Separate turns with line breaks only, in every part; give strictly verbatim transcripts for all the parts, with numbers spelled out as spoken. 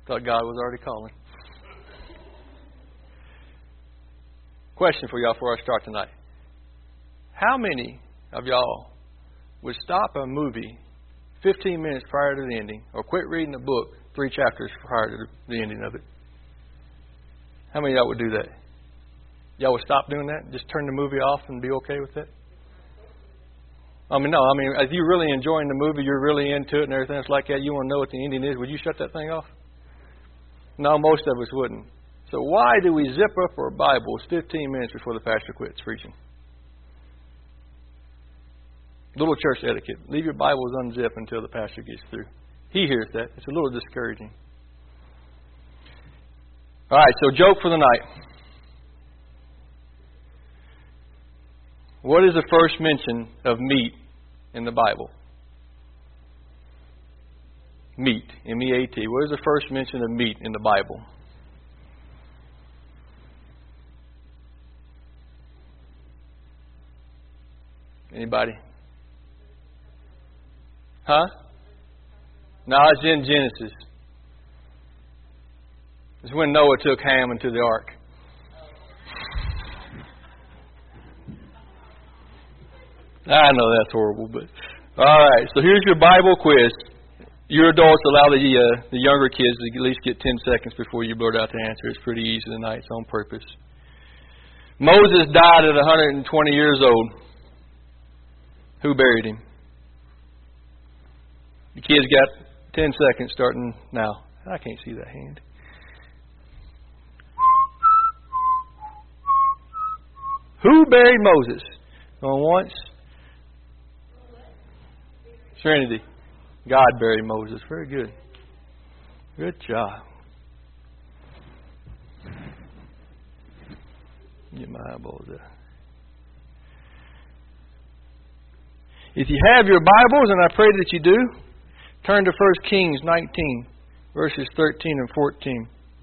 Thought God was already calling. Question for y'all before I start tonight. How many of y'all would stop a movie fifteen minutes prior to the ending or quit reading a book three chapters prior to the ending of it? How many of y'all would do that? Y'all would stop doing that? Just turn the movie off and be okay with that? I mean, no. I mean, if you're really enjoying the movie, you're really into it and everything else like that, you want to know what the ending is, would you shut that thing off? No, most of us wouldn't. So why do we zip up our Bibles fifteen minutes before the pastor quits preaching? Little church etiquette. Leave your Bibles unzipped until the pastor gets through. He hears that. It's a little discouraging. All right, so joke for the night. What is the first mention of meat in the Bible? Meat. M E A T. What is the first mention of meat in the Bible? Anybody? Huh? No, it's in Genesis. It's when Noah took Ham into the ark. I know that's horrible, but all right. So here's your Bible quiz. You adults allow the uh, the younger kids to at least get ten seconds before you blurt out the answer. It's pretty easy tonight. It's on purpose. Moses died at one hundred twenty years old. Who buried him? The kids got ten seconds starting now. I can't see that hand. Who buried Moses? Going once. Serenity. God buried Moses. Very good. Good job. Get my eyeballs there. If you have your Bibles, and I pray that you do, turn to First Kings nineteen, verses thirteen and fourteen.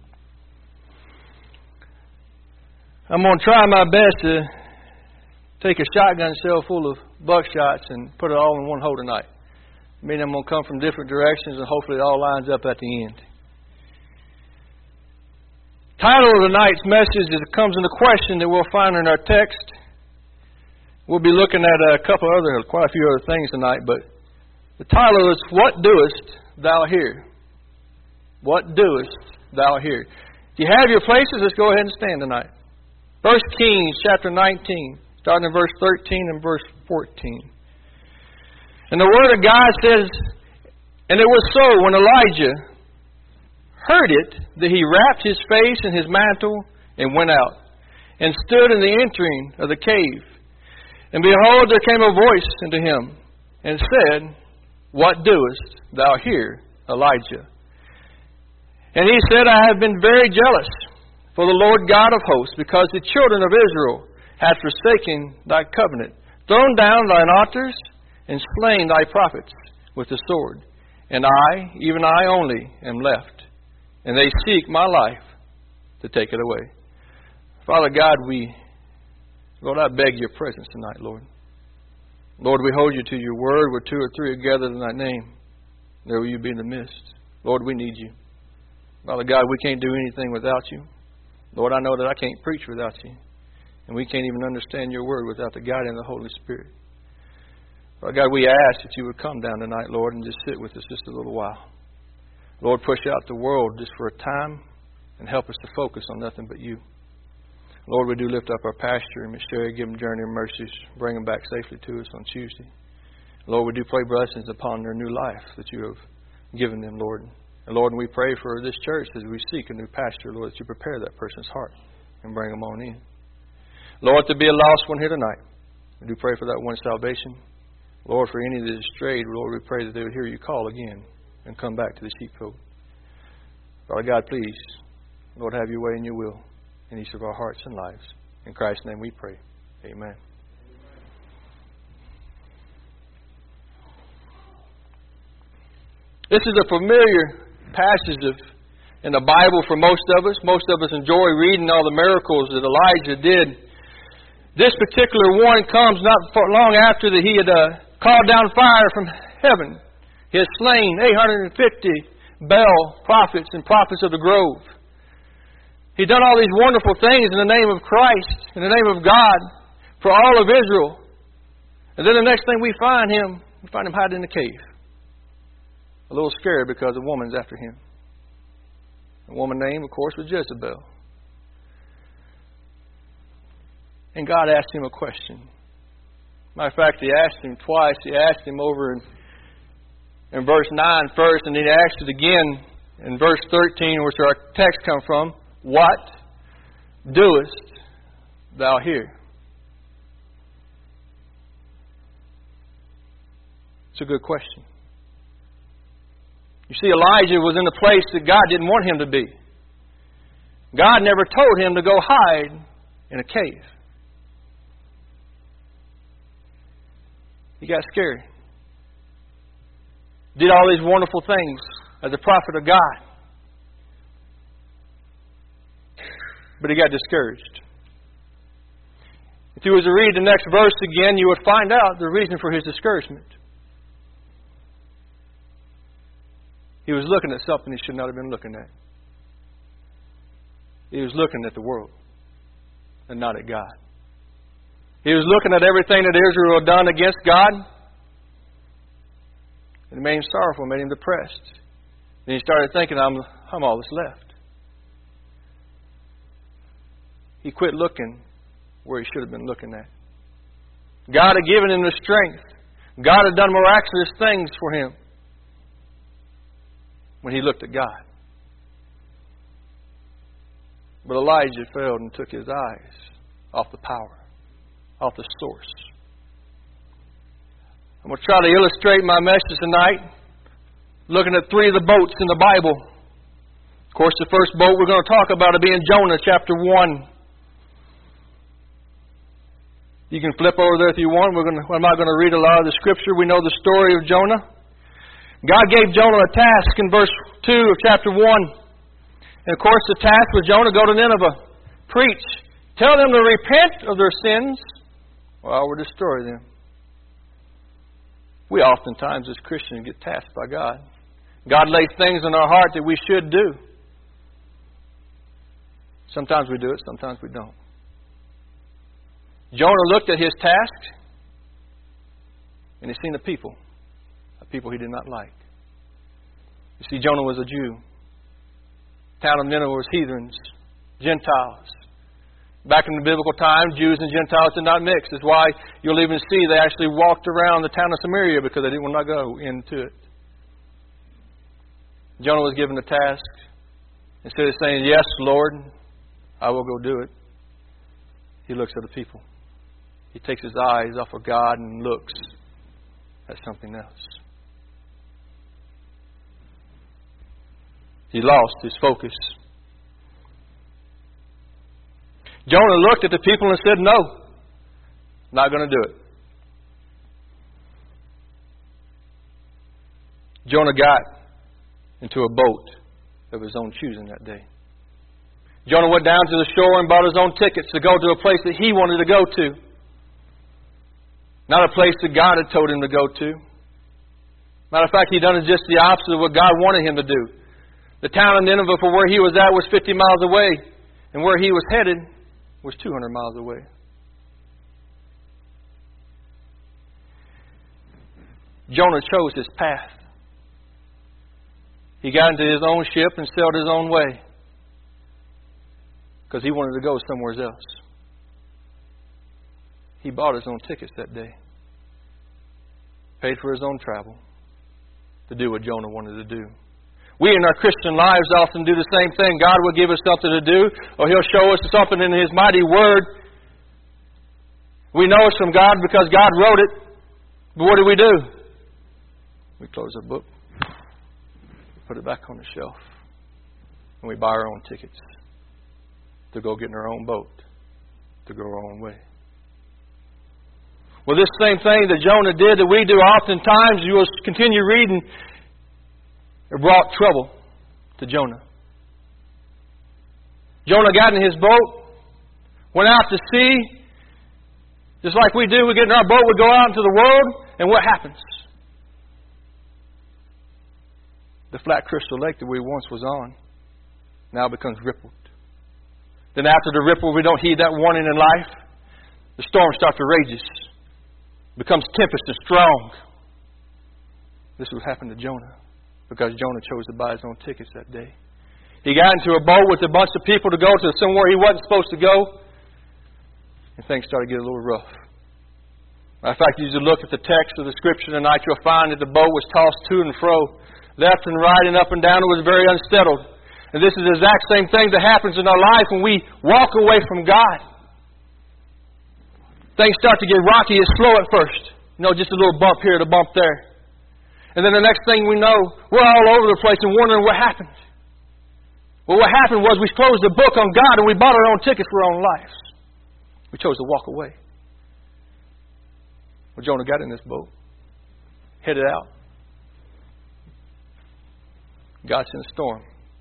I'm going to try my best to take a shotgun shell full of buckshots and put it all in one hole tonight. I mean, I'm going to come from different directions, and hopefully it all lines up at the end. Title of tonight's message is it comes in the question that we'll find in our text. We'll be looking at a couple other, quite a few other things tonight, but the title is, What Doest Thou Here? What doest thou here? If you have your places, let's go ahead and stand tonight. First Kings chapter nineteen, starting in verse thirteen and verse fourteen. And the Word of God says, And it was so when Elijah heard it, that he wrapped his face in his mantle and went out, and stood in the entering of the cave. And behold, there came a voice unto him, and said, What doest thou here, Elijah? And he said, I have been very jealous for the Lord God of hosts, because the children of Israel have forsaken thy covenant, thrown down thine altars, and slain thy prophets with the sword. And I, even I only, am left, and they seek my life to take it away. Father God, we, Lord, I beg your presence tonight, Lord. Lord, we hold you to your word where two or three are gathered in thy name. There will you be in the midst. Lord, we need you. Father God, we can't do anything without you. Lord, I know that I can't preach without you. And we can't even understand your word without the guiding of the Holy Spirit. Father God, we ask that you would come down tonight, Lord, and just sit with us just a little while. Lord, push out the world just for a time and help us to focus on nothing but you. Lord, we do lift up our pastor and Miss Sherry, give them journey of mercies, bring them back safely to us on Tuesday. Lord, we do pray blessings upon their new life that you have given them, Lord. And Lord, we pray for this church as we seek a new pastor, Lord, that you prepare that person's heart and bring them on in. Lord, to be a lost one here tonight, we do pray for that one's salvation. Lord, for any that is strayed, Lord, we pray that they would hear you call again and come back to the sheepfold. Father God, please, Lord, have your way and your will in each of our hearts and lives. In Christ's name we pray. Amen. This is a familiar passage of, in the Bible for most of us. Most of us enjoy reading all the miracles that Elijah did. This particular one comes not long after that he had uh, called down fire from heaven. He had slain eight hundred fifty Baal prophets and prophets of the grove. He'd done all these wonderful things in the name of Christ, in the name of God, for all of Israel. And then the next thing we find him, we find him hiding in a cave. A little scared because a woman's after him. A woman named, of course, was Jezebel. And God asked him a question. Matter of fact, He asked him twice. He asked him over in, in verse nine first, and then He asked it again in verse thirteen, which our text comes from. What doest thou here? It's a good question. You see, Elijah was in a place that God didn't want him to be. God never told him to go hide in a cave. He got scared. Did all these wonderful things as a prophet of God. But he got discouraged. If you was to read the next verse again, you would find out the reason for his discouragement. He was looking at something he should not have been looking at. He was looking at the world and not at God. He was looking at everything that Israel had done against God. It made him sorrowful, made him depressed. Then he started thinking, I'm, I'm all that's left. He quit looking where he should have been looking at. God had given him the strength. God had done miraculous things for him when he looked at God. But Elijah failed and took his eyes off the power, off the source. I'm going to try to illustrate my message tonight looking at three of the boats in the Bible. Of course, the first boat we're going to talk about will be in Jonah chapter one. You can flip over there if you want. We're going to, I'm not going to read a lot of the Scripture. We know the story of Jonah. God gave Jonah a task in verse two of chapter one. And of course the task was Jonah, go to Nineveh, preach, tell them to repent of their sins, or I will destroy them. We oftentimes as Christians get tasked by God. God lays things in our heart that we should do. Sometimes we do it, sometimes we don't. Jonah looked at his task and he seen the people. People he did not like. You see, Jonah was a Jew. The town of Nineveh was heathens, Gentiles. Back in the biblical time, Jews and Gentiles did not mix. That's why you'll even see they actually walked around the town of Samaria because they didn't want to go into it. Jonah was given the task. Instead of saying, yes, Lord, I will go do it, he looks at the people. He takes his eyes off of God and looks at something else. He lost his focus. Jonah looked at the people and said, no, not going to do it. Jonah got into a boat of his own choosing that day. Jonah went down to the shore and bought his own tickets to go to a place that he wanted to go to. Not a place that God had told him to go to. Matter of fact, he done just the opposite of what God wanted him to do. The town of Nineveh, for where he was at, was fifty miles away. And where he was headed was two hundred miles away. Jonah chose his path. He got into his own ship and sailed his own way. Because he wanted to go somewhere else. He bought his own tickets that day. Paid for his own travel. To do what Jonah wanted to do. We in our Christian lives often do the same thing. God will give us something to do, or He'll show us something in His mighty Word. We know it's from God because God wrote it. But what do we do? We close our book, put it back on the shelf, and we buy our own tickets to go get in our own boat, to go our own way. Well, this same thing that Jonah did that we do oftentimes, you will continue reading, it brought trouble to Jonah. Jonah got in his boat, went out to sea. Just like we do, we get in our boat, we go out into the world, and what happens? the flat crystal lake that we once was on now becomes rippled. Then after the ripple, we don't heed that warning in life. The storm starts to rage, becomes tempest and strong. This is what happened to Jonah, because Jonah chose to buy his own tickets that day. He got into a boat with a bunch of people to go to somewhere he wasn't supposed to go, and things started to get a little rough. In fact, if you look at the text of the Scripture tonight, you'll find that the boat was tossed to and fro, left and right and up and down. It was very unsettled. And this is the exact same thing that happens in our life when we walk away from God. Things start to get rocky. It's slow at first. You know, just a little bump here and a bump there. And then the next thing we know, we're all over the place and wondering what happened. Well, what happened was we closed the book on God and we bought our own tickets for our own lives. We chose to walk away. Well, Jonah got in this boat, headed out. God sent a storm.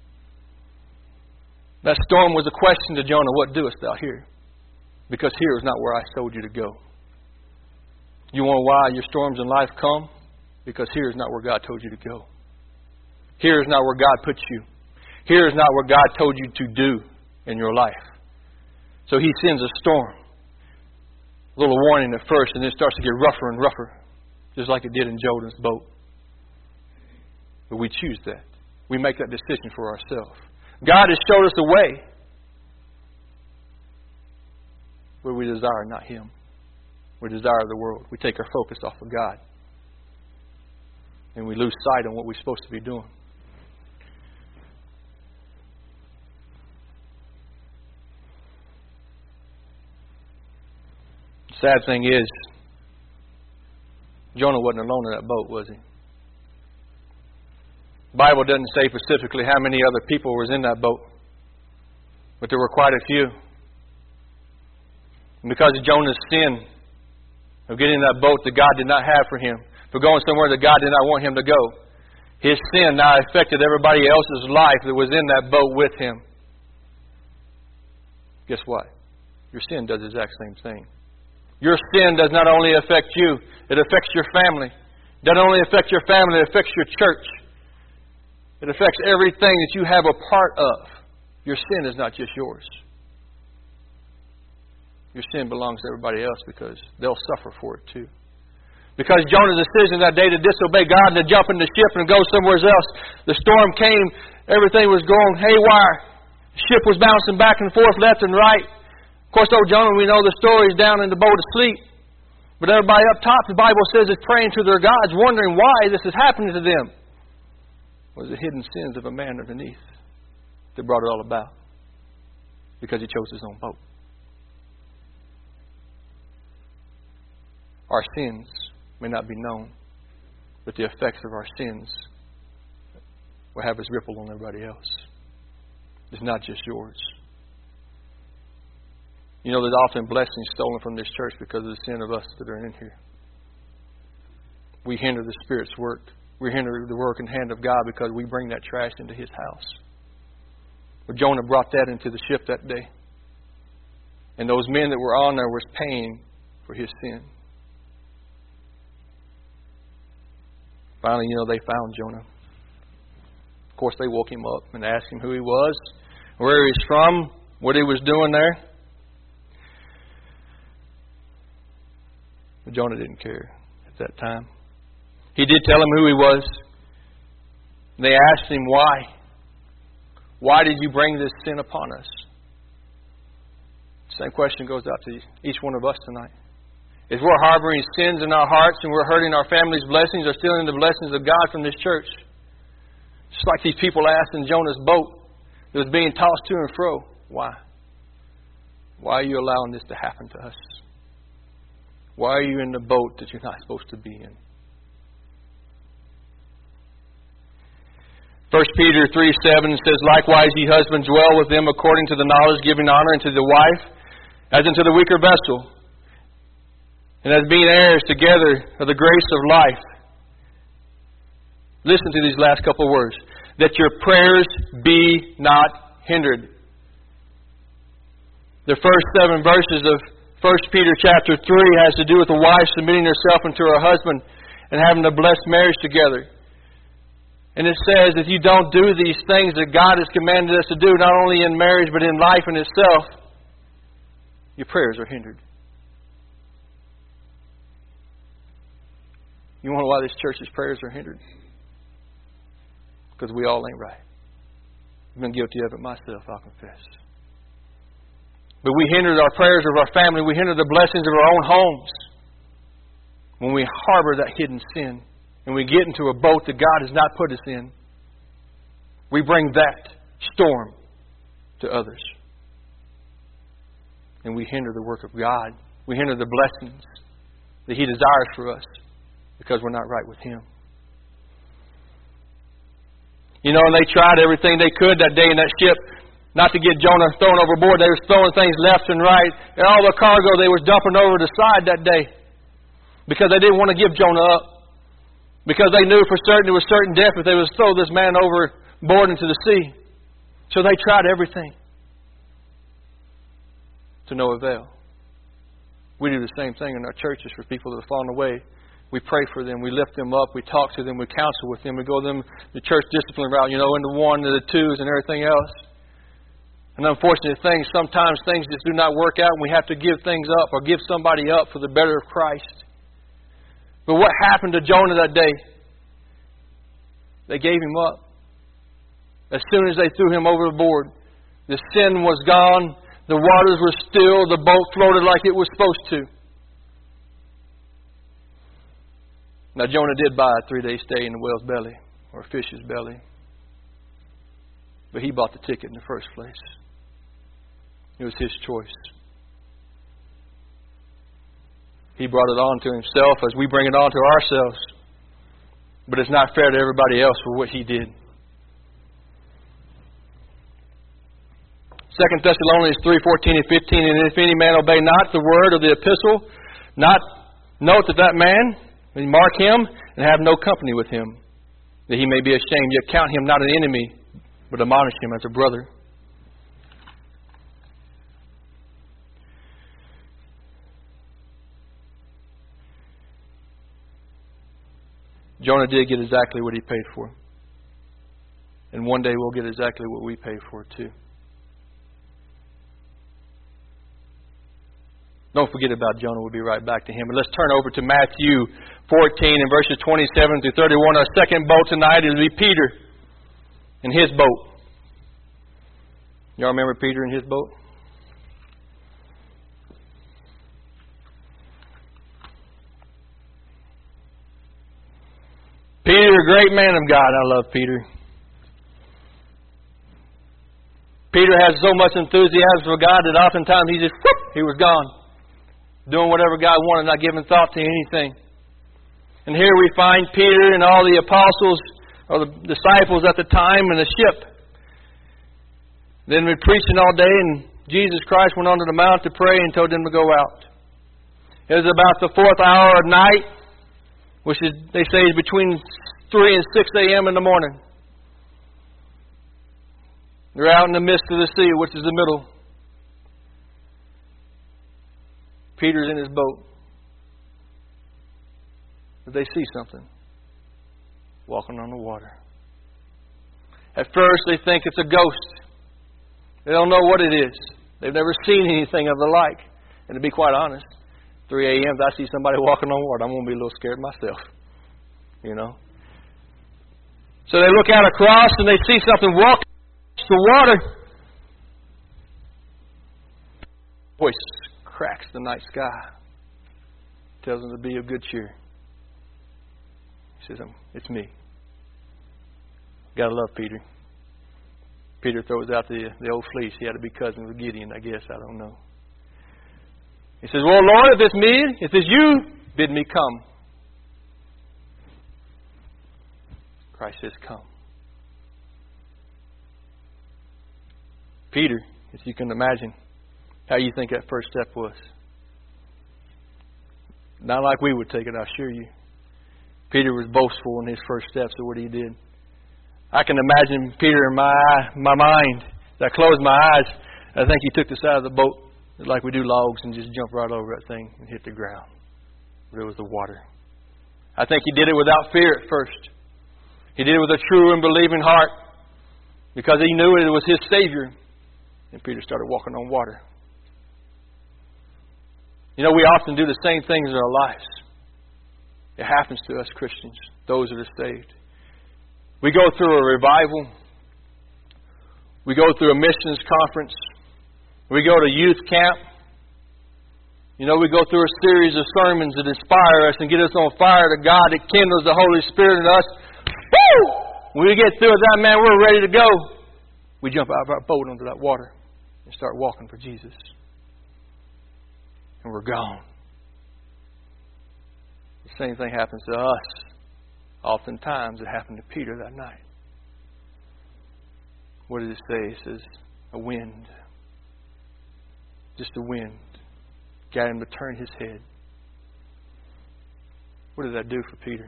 That storm was a question to Jonah, what doest thou here? Because here is not where I told you to go. You wonder why your storms in life come? Because here is not where God told you to go. Here is not where God put you. Here is not what God told you to do in your life. So He sends a storm. A little warning at first, and then it starts to get rougher and rougher, just like it did in Jonah's boat. But we choose that. We make that decision for ourselves. God has showed us a way where we desire not Him. We desire the world. We take our focus off of God. And we lose sight on what we're supposed to be doing. The sad thing is, Jonah wasn't alone in that boat, was he? The Bible doesn't say specifically how many other people were in that boat, but there were quite a few. And because of Jonah's sin of getting in that boat that God did not have for him, for going somewhere that God did not want him to go, his sin now affected everybody else's life that was in that boat with him. Guess what? Your sin does the exact same thing. Your sin does not only affect you, it affects your family. It doesn't only affect your family, it affects your church. It affects everything that you have a part of. Your sin is not just yours. Your sin belongs to everybody else because they'll suffer for it too. Because Jonah's decision that day to disobey God and to jump in the ship and go somewhere else, the storm came, everything was going haywire. The ship was bouncing back and forth, left and right. Of course, old Jonah, we know the story, is down in the boat asleep. But everybody up top, the Bible says, is praying to their gods, wondering why this is happening to them. Was the hidden sins of a man underneath that brought it all about? Because he chose his own boat. Our sins may not be known, but the effects of our sins will have its ripple on everybody else. It's not just yours. You know, there's often blessings stolen from this church because of the sin of us that are in here. We hinder the Spirit's work. We hinder the work and hand of God because we bring that trash into His house. But Jonah brought that into the ship that day. And those men that were on there was paying for his sin. Finally, you know, they found Jonah. Of course, they woke him up and asked him who he was, where he's from, what he was doing there. But Jonah didn't care at that time. He did tell him who he was. They asked him why. Why did you bring this sin upon us? The same question goes out to each one of us tonight. If we're harboring sins in our hearts and we're hurting our family's blessings or stealing the blessings of God from this church, just like these people asked in Jonah's boat that was being tossed to and fro, why? Why are you allowing this to happen to us? Why are you in the boat that you're not supposed to be in? First Peter three seven says, likewise, ye husbands, dwell with them according to the knowledge, giving honor unto the wife, as unto the weaker vessel, and as being heirs together of the grace of life. Listen to these last couple of words. That your prayers be not hindered. The first seven verses of First Peter chapter three has to do with the wife submitting herself unto her husband and having a blessed marriage together. And it says if you don't do these things that God has commanded us to do, not only in marriage but in life in itself, your prayers are hindered. You wonder why this church's prayers are hindered? Because we all ain't right. I've been guilty of it myself, I'll confess. But we hinder our prayers of our family. We hinder the blessings of our own homes when we harbor that hidden sin and we get into a boat that God has not put us in. We bring that storm to others. And we hinder the work of God. We hinder the blessings that He desires for us because we're not right with Him. You know, and they tried everything they could that day in that ship not to get Jonah thrown overboard. They were throwing things left and right. And all the cargo they was dumping over the side that day. Because they didn't want to give Jonah up. Because they knew for certain it was certain death if they was throw this man overboard into the sea. So they tried everything. To no avail. We do the same thing in our churches for people that have fallen away. We pray for them. We lift them up. We talk to them. We counsel with them. We go them the church discipline route, you know, into one, to the twos, and everything else. And unfortunate things, sometimes things just do not work out and we have to give things up or give somebody up for the better of Christ. But what happened to Jonah that day? They gave him up. As soon as they threw him overboard, the sin was gone, the waters were still, the boat floated like it was supposed to. Now Jonah did buy a three-day stay in the whale's belly, or a fish's belly. But he bought the ticket in the first place. It was his choice. He brought it on to himself as we bring it on to ourselves. But it's not fair to everybody else for what he did. Second Thessalonians three fourteen and fifteen, and if any man obey not the word of the epistle, not note that that man, and mark him, and have no company with him, that he may be ashamed, yet count him not an enemy, but admonish him as a brother. Jonah did get exactly what he paid for. And one day we'll get exactly what we pay for too. Don't forget about Jonah. We'll be right back to him. But let's turn over to Matthew fourteen and verses twenty-seven through thirty-one. Our second boat tonight is be Peter and his boat. Y'all remember Peter and his boat? Peter, a great man of God. I love Peter. Peter has so much enthusiasm for God that oftentimes he just, whoop, he was gone. Doing whatever God wanted, not giving thought to anything. And here we find Peter and all the apostles, or the disciples at the time, in the ship. Then we're preaching all day, and Jesus Christ went onto the mount to pray and told them to go out. It was about the fourth hour of night, which is, they say, is between three and six a.m. in the morning. They're out in the midst of the sea, which is the middle. Peter's in his boat. But they see something walking on the water. At first they think it's a ghost. They don't know what it is. They've never seen anything of the like. And to be quite honest, three a.m. if I see somebody walking on water, I'm going to be a little scared myself. You know. So they look out across and they see something walking across the water. Voice cracks the night sky. Tells them to be of good cheer. He says, it's me. Gotta love Peter. Peter throws out the, the old fleece. He had to be cousin with Gideon, I guess. I don't know. He says, well, Lord, if it's me, if it's you, bid me come. Christ says, come. Peter, if you can imagine how you think that first step was. Not like we would take it, I assure you. Peter was boastful in his first steps of what he did. I can imagine Peter in my my mind. As I closed my eyes, I think he took the side of the boat like we do logs and just jumped right over that thing and hit the ground. There was the water. I think he did it without fear at first. He did it with a true and believing heart because he knew it was his Savior. And Peter started walking on water. You know, we often do the same things in our lives. It happens to us Christians, those that are saved. We go through a revival. We go through a missions conference. We go to youth camp. You know, we go through a series of sermons that inspire us and get us on fire to God, that kindles the Holy Spirit in us. Woo! When we get through with that, man, we're ready to go. We jump out of our boat onto that water and start walking for Jesus. And we're gone. The same thing happens to us. Oftentimes it happened to Peter that night. What did it say? It says, a wind. Just a wind. Got him to turn his head. What did that do for Peter?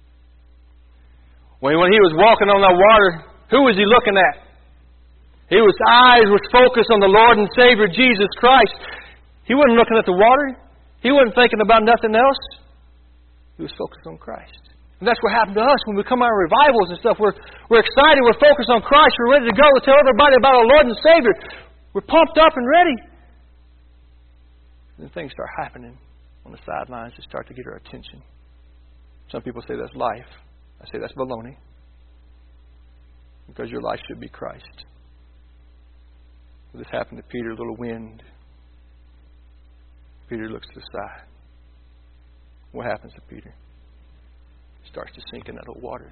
When, when he was walking on that water, who was he looking at? His eyes was focused on the Lord and Savior Jesus Christ. He wasn't looking at the water. He wasn't thinking about nothing else. He was focused on Christ. And that's what happened to us when we come out of revivals and stuff. We're, we're excited. We're focused on Christ. We're ready to go to tell everybody about our Lord and Savior. We're pumped up and ready. And then things start happening on the sidelines that start to get our attention. Some people say that's life. I say that's baloney. Because your life should be Christ. This happened to Peter, a little wind. Peter looks to the side. What happens to Peter? He starts to sink in that old water.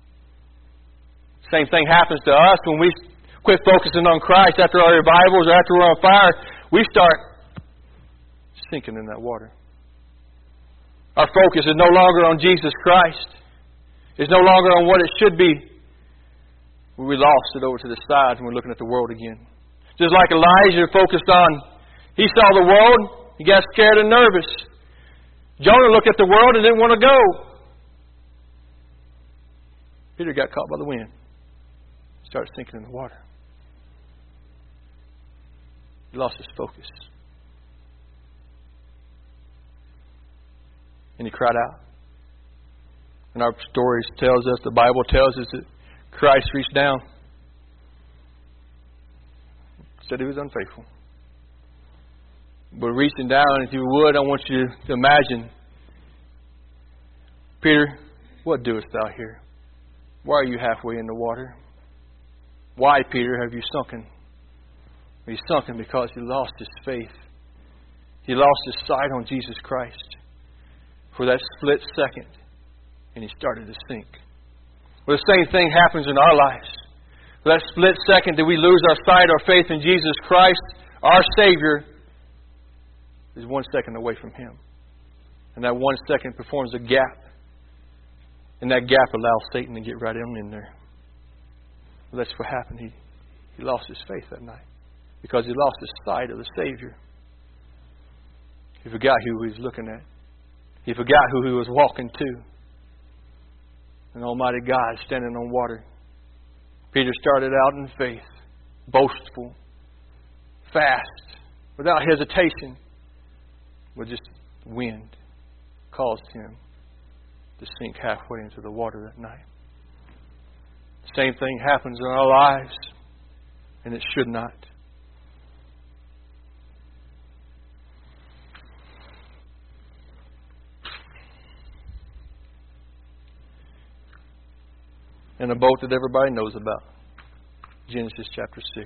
Same thing happens to us when we quit focusing on Christ after our revivals or after we're on fire. We start sinking in that water. Our focus is no longer on Jesus Christ. It's no longer on what it should be. We lost it over to the side and we're looking at the world again. Just like Elijah focused on, he saw the world, he got scared and nervous. Jonah looked at the world and didn't want to go. Peter got caught by the wind. Started sinking in the water. He lost his focus. And he cried out. And our story tells us, the Bible tells us that Christ reached down. Said he was unfaithful. But reaching down, if you would, I want you to imagine, Peter, what doest thou here? Why are you halfway in the water? Why, Peter, have you sunken? He's sunken because he lost his faith. He lost his sight on Jesus Christ for that split second, and he started to sink. Well, the same thing happens in our lives. For that split second that we lose our sight, our faith in Jesus Christ, our Savior, is one second away from Him. And that one second performs a gap. And that gap allows Satan to get right on in there. Well, that's what happened. He, he lost his faith that night. Because he lost his sight of the Savior. He forgot who he was looking at. He forgot who he was walking to. An Almighty God standing on water. Peter started out in faith, boastful, fast, without hesitation. But just wind caused him to sink halfway into the water that night. The same thing happens in our lives, and it should not. In a boat that everybody knows about. Genesis chapter six.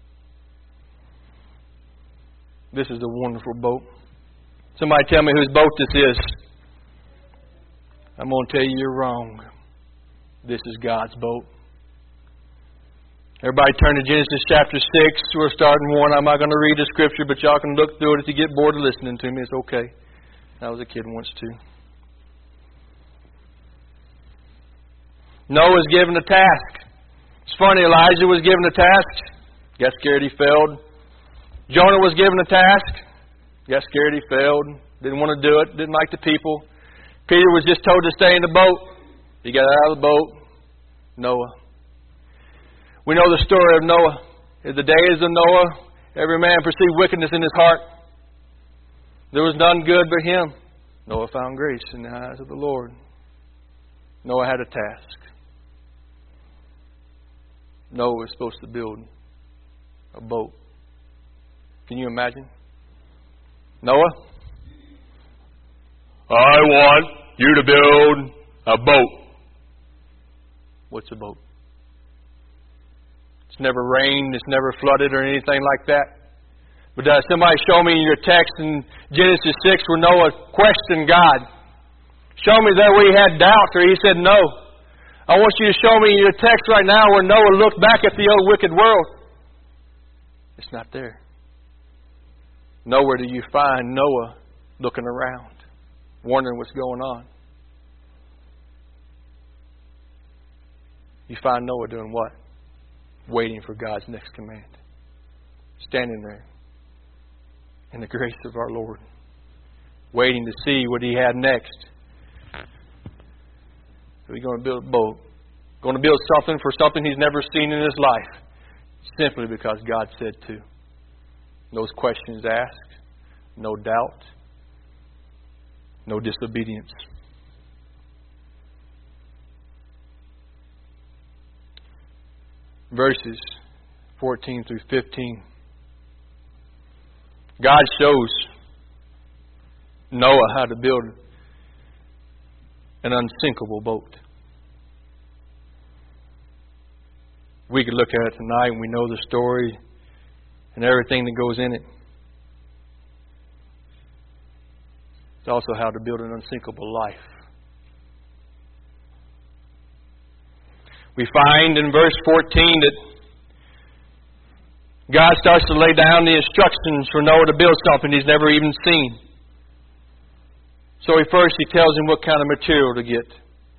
This is a wonderful boat. Somebody tell me whose boat this is. I'm going to tell you you're wrong. This is God's boat. Everybody turn to Genesis chapter six. We're starting one. I'm not going to read the scripture, but y'all can look through it. If you get bored of listening to me, it's okay. I was a kid once too. Noah was given a task. It's funny, Elijah was given a task. Got scared, he failed. Jonah was given a task. Got scared, he failed. Didn't want to do it. Didn't like the people. Peter was just told to stay in the boat. He got out of the boat. Noah. We know the story of Noah. In the days of Noah, every man perceived wickedness in his heart. There was none good but him. Noah found grace in the eyes of the Lord. Noah had a task. Noah was supposed to build a boat. Can you imagine? Noah, I want you to build a boat. What's a boat? It's never rained, it's never flooded or anything like that. But uh, somebody show me in your text in Genesis six where Noah questioned God. Show me that where he had doubt or he said no. I want you to show me in your text right now where Noah looked back at the old wicked world. It's not there. Nowhere do you find Noah looking around, wondering what's going on. You find Noah doing what? Waiting for God's next command. Standing there in the grace of our Lord, waiting to see what he had next. He's going to build a boat. Going to build something for something he's never seen in his life. Simply because God said to. No questions asked. No doubt. No disobedience. Verses fourteen through fifteen. God shows Noah how to build an unsinkable boat. We could look at it tonight and we know the story and everything that goes in it. It's also how to build an unsinkable life. We find in verse fourteen that God starts to lay down the instructions for Noah to build something he's never even seen. So he first he tells him what kind of material to get.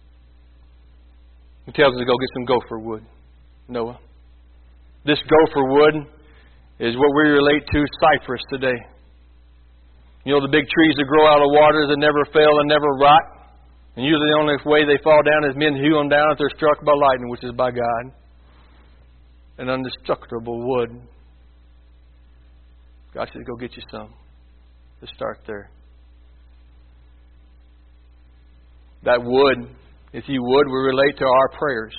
He tells him to go get some gopher wood. Noah. This gopher wood is what we relate to cypress today. You know the big trees that grow out of water that never fail and never rot? And usually the only way they fall down is men hew them down if they're struck by lightning, which is by God. An indestructible wood. God says, go get you some. Let's start there. That wood, if you would, will relate to our prayers.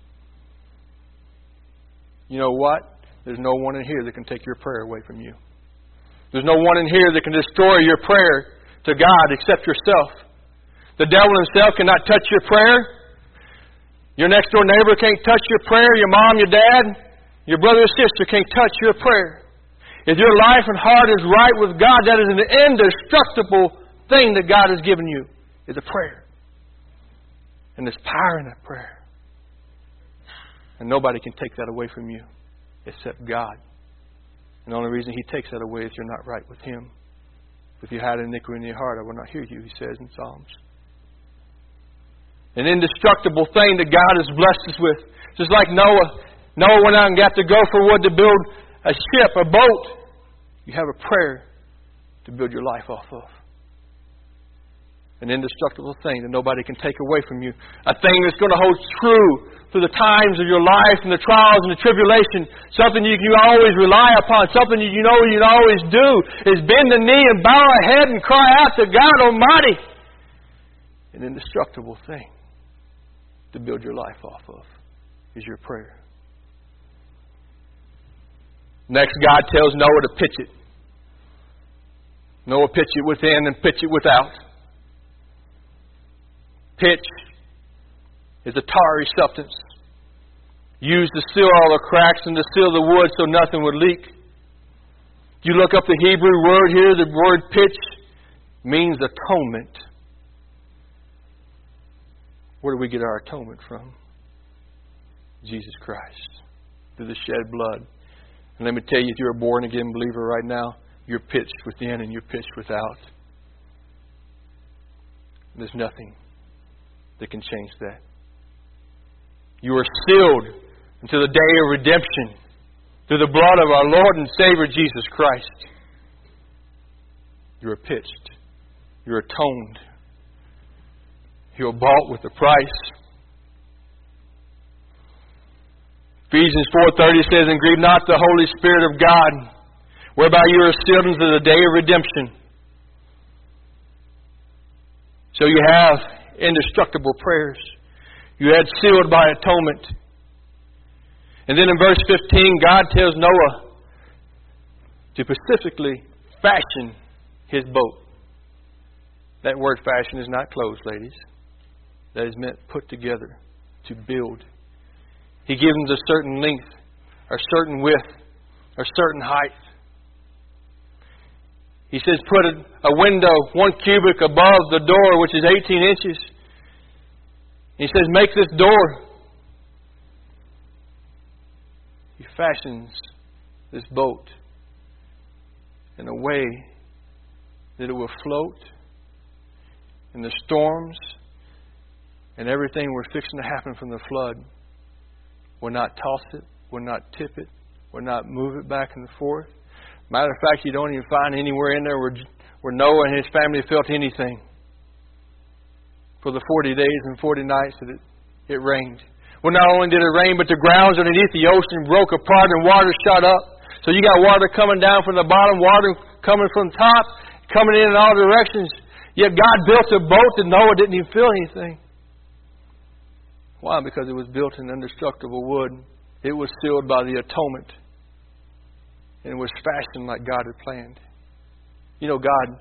You know what? There's no one in here that can take your prayer away from you. There's no one in here that can destroy your prayer to God except yourself. The devil himself cannot touch your prayer. Your next door neighbor can't touch your prayer. Your mom, your dad, your brother or sister can't touch your prayer. If your life and heart is right with God, that is an indestructible thing that God has given you, is a prayer. And there's power in that prayer. And nobody can take that away from you except God. And the only reason He takes that away is you're not right with Him. If you had iniquity in your heart, I will not hear you, He says in Psalms. An indestructible thing that God has blessed us with. Just like Noah. Noah went out and got the gopher wood to build a ship, a boat. You have a prayer to build your life off of. An indestructible thing that nobody can take away from you. A thing that's going to hold true through the times of your life and the trials and the tribulation. Something you can always rely upon. Something you know you can always do is bend the knee and bow a head and cry out to God Almighty. An indestructible thing to build your life off of is your prayer. Next, God tells Noah to pitch it. Noah pitch it within and pitch it without. Pitch is a tarry substance used to seal all the cracks and to seal the wood so nothing would leak. If you look up the Hebrew word here, the word pitch means atonement. Where do we get our atonement from? Jesus Christ. Through the shed blood. And let me tell you, if you're a born-again believer right now, you're pitched within and you're pitched without. There's nothing that can change that. You are sealed until the day of redemption through the blood of our Lord and Savior Jesus Christ. You are pitched. You're atoned. You're bought with a price. Ephesians four thirty says, and grieve not the Holy Spirit of God, whereby you are sealed unto the day of redemption. So you have indestructible prayers. You had sealed by atonement. And then in verse fifteen, God tells Noah to specifically fashion his boat. That word fashion is not clothes, ladies. That is meant put together, to build. He gives them a certain length, a certain width, a certain height. He says put a, a window one cubit above the door, which is eighteen inches. He says make this door. He fashions this boat in a way that it will float in the storms and everything we're fixing to happen from the flood. Will not toss it, will not tip it, will not move it back and forth. Matter of fact, you don't even find anywhere in there where, where Noah and his family felt anything for the forty days and forty nights that it, it rained. Well, not only did it rain, but the grounds underneath the ocean broke apart and water shot up. So you got water coming down from the bottom, water coming from the top, coming in in all directions. Yet God built a boat that Noah didn't even feel anything. Why? Because it was built in indestructible wood. It was sealed by the atonement. And it was fashioned like God had planned. You know, God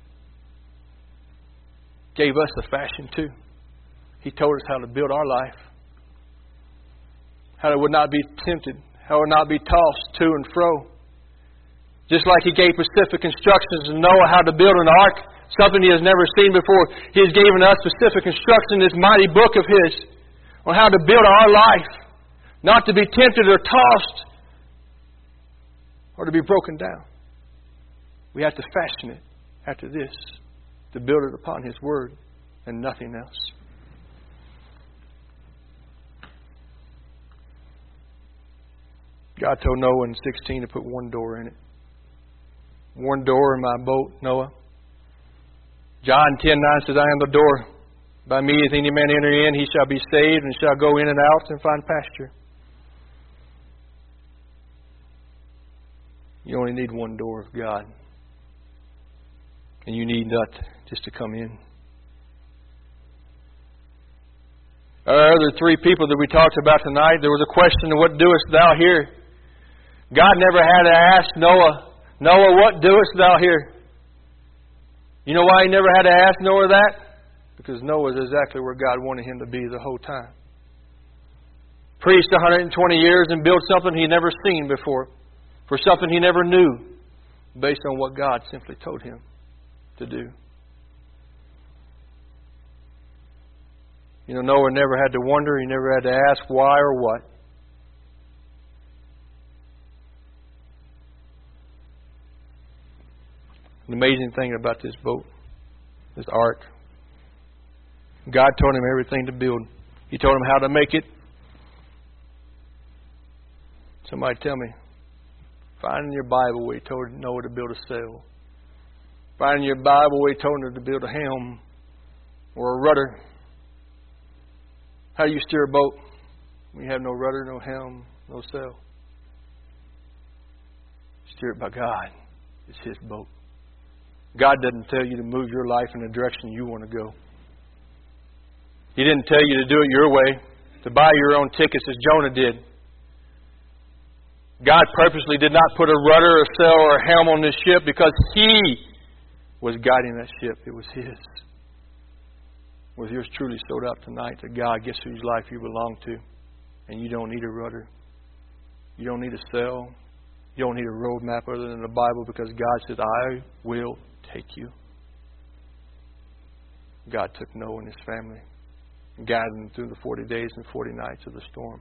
gave us a fashion too. He told us how to build our life. How it would not be tempted. How it would not be tossed to and fro. Just like He gave specific instructions to Noah how to build an ark. Something he has never seen before. He has given us specific instruction in this mighty book of His on how to build our life. Not to be tempted or tossed or to be broken down. We have to fashion it after this to build it upon His Word and nothing else. God told Noah in sixteen to put one door in it. One door in my boat, Noah. John ten nine says, I am the door. By me, if any man enter in, he shall be saved and shall go in and out and find pasture. You only need one door of God. And you need that just to come in. Our other three people that we talked about tonight, there was a question of what doest thou here? God never had to ask Noah, Noah, what doest thou here? You know why He never had to ask Noah that? Because Noah is exactly where God wanted him to be the whole time. Preached one hundred twenty years and built something he never seen before. For something he never knew. Based on what God simply told him to do. You know, Noah never had to wonder. He never had to ask why or what. The amazing thing about this boat, this ark, God told him everything to build. He told him how to make it. Somebody tell me. Find in your Bible where He told Noah to build a sail. Find in your Bible where He told him to build a helm or a rudder. How do you steer a boat when you have no rudder, no helm, no sail? Steer it by God. It's His boat. God doesn't tell you to move your life in the direction you want to go. He didn't tell you to do it your way, to buy your own tickets as Jonah did. God purposely did not put a rudder, a sail, or a helm on this ship because He was guiding that ship. It was His. Was yours truly sold out tonight to God? Guess whose life you belong to? And you don't need a rudder. You don't need a sail. You don't need a road map other than the Bible because God says, I will take you. God took Noah and his family and guided them through the forty days and forty nights of the storm.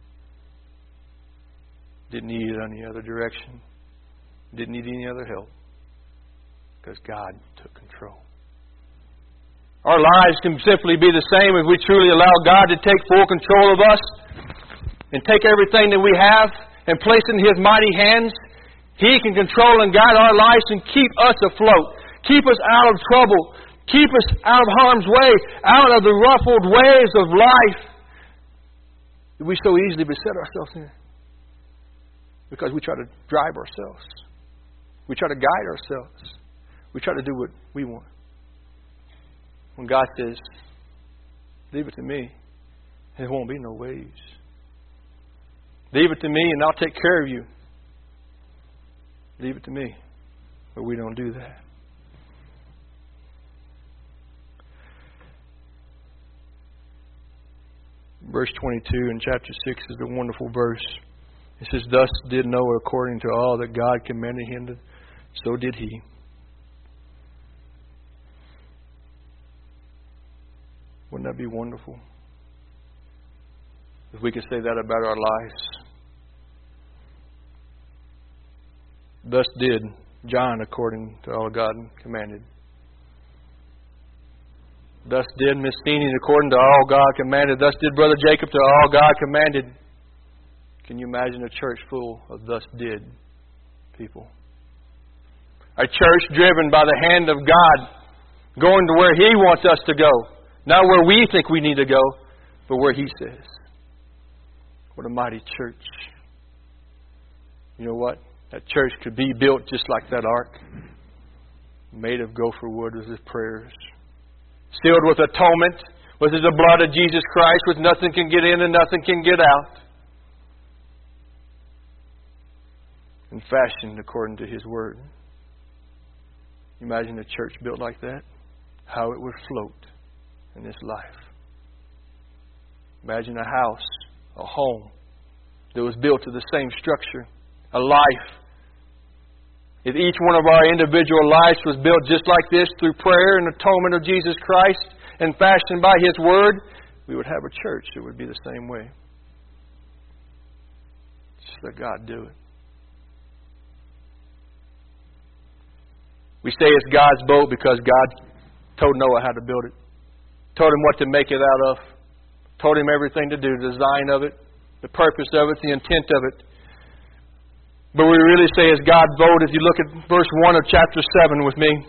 Didn't need any other direction. Didn't need any other help. Because God took control. Our lives can simply be the same if we truly allow God to take full control of us and take everything that we have and place it in His mighty hands. He can control and guide our lives and keep us afloat. Keep us out of trouble. Keep us out of harm's way. Out of the ruffled waves of life that we so easily beset ourselves in. Because we try to drive ourselves. We try to guide ourselves. We try to do what we want. When God says, leave it to me, there won't be no waves. Leave it to me and I'll take care of you. Leave it to me. But we don't do that. Verse twenty-two in chapter six is a wonderful verse. It says, thus did Noah according to all that God commanded him to, so did he. Wouldn't that be wonderful? If we could say that about our lives. Thus did John according to all God commanded. Thus did Miss Feeney according to all God commanded. Thus did Brother Jacob to all God commanded. Can you imagine a church full of thus did people? A church driven by the hand of God, going to where He wants us to go. Not where we think we need to go, but where He says. What a mighty church. You know what? That church could be built just like that ark. Made of gopher wood with His prayers. Sealed with atonement, with the blood of Jesus Christ, with nothing can get in and nothing can get out. And fashioned according to His Word. Imagine a church built like that. How it would float in this life. Imagine a house, a home that was built to the same structure. A life. If each one of our individual lives was built just like this through prayer and atonement of Jesus Christ and fashioned by His Word, we would have a church that would be the same way. Just let God do it. We say it's God's boat because God told Noah how to build it. Told him what to make it out of. Told him everything to do, the design of it, the purpose of it, the intent of it. But we really say it's God's boat if you look at verse one of chapter seven with me.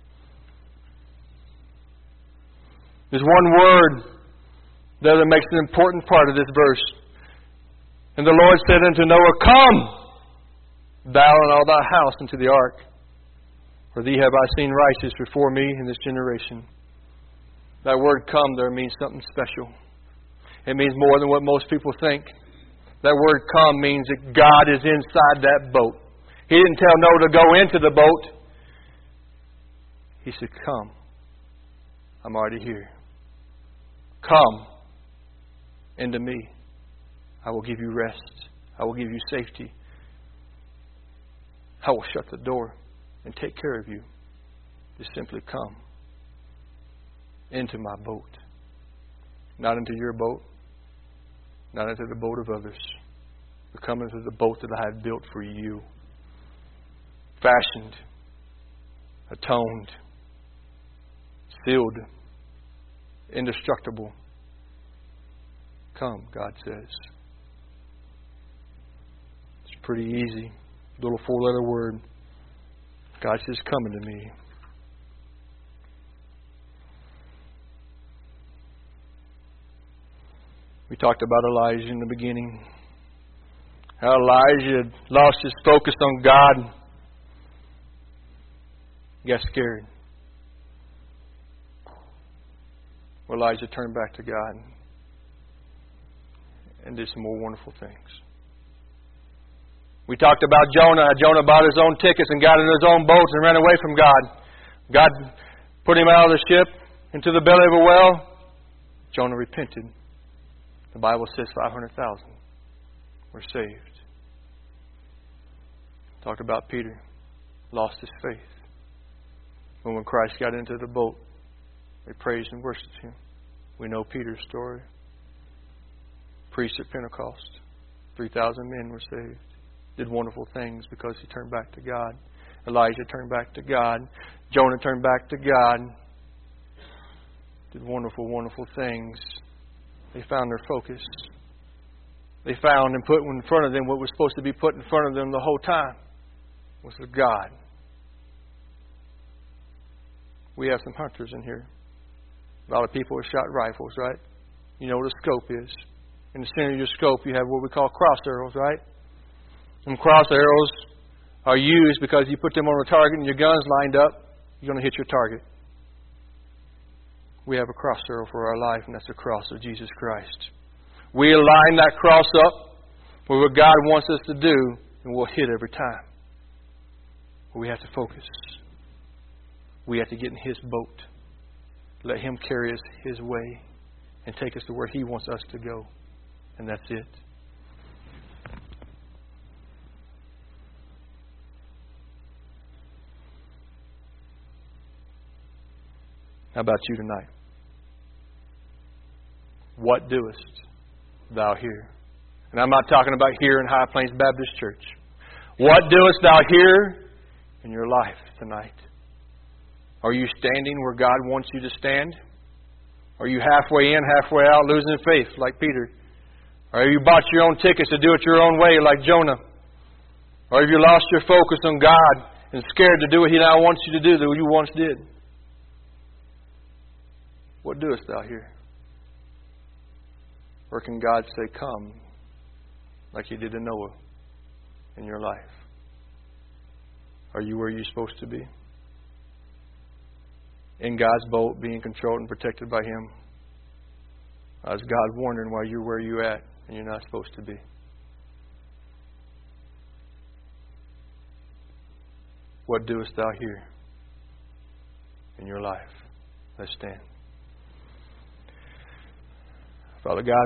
There's one word there that makes an important part of this verse. And the Lord said unto Noah, come, thou and all thy house into the ark. For thee have I seen righteous before me in this generation. That word come there means something special. It means more than what most people think. That word come means that God is inside that boat. He didn't tell Noah to go into the boat. He said, come. I'm already here. Come into me. I will give you rest. I will give you safety. I will shut the door and take care of you. Just simply come into my boat. Not into your boat. Not into the boat of others. But come into the boat that I have built for you. Fashioned. Atoned. Sealed. Indestructible. Come, God says. It's pretty easy. Little four-letter word. God says, come unto me. We talked about Elijah in the beginning. How Elijah had lost his focus on God. He got scared. Well, Elijah turned back to God and did some more wonderful things. We talked about Jonah. Jonah bought his own tickets and got in his own boat and ran away from God. God put him out of the ship into the belly of a well. Jonah repented. The Bible says five hundred thousand were saved. Talked about Peter. Lost his faith. But when Christ got into the boat, they praised and worshipped Him. We know Peter's story. Priest at Pentecost. three thousand men were saved. Did wonderful things because he turned back to God. Elijah turned back to God. Jonah turned back to God. Did wonderful, wonderful things. They found their focus. They found and put in front of them what was supposed to be put in front of them the whole time. Was the God. We have some hunters in here. A lot of people have shot rifles, right? You know what a scope is. In the center of your scope you have what we call cross arrows, right? And cross arrows are used because you put them on a target and your gun's lined up, you're going to hit your target. We have a cross arrow for our life, and that's the cross of Jesus Christ. We align that cross up But what God wants us to do, and we'll hit every time. But we have to focus. We have to get in His boat. Let Him carry us His way and take us to where He wants us to go. And that's it. How about you tonight? What doest thou here? And I'm not talking about here in High Plains Baptist Church. What doest thou here in your life tonight? Are you standing where God wants you to stand? Are you halfway in, halfway out, losing faith like Peter? Or have you bought your own tickets to do it your own way like Jonah? Or have you lost your focus on God and scared to do what He now wants you to do that you once did? What doest thou here? Or can God say, come, like He did to Noah in your life? Are you where you're supposed to be? In God's boat, being controlled and protected by Him? Or is God wondering why you're where you're at and you're not supposed to be? What doest thou here in your life? Let's stand. Father God,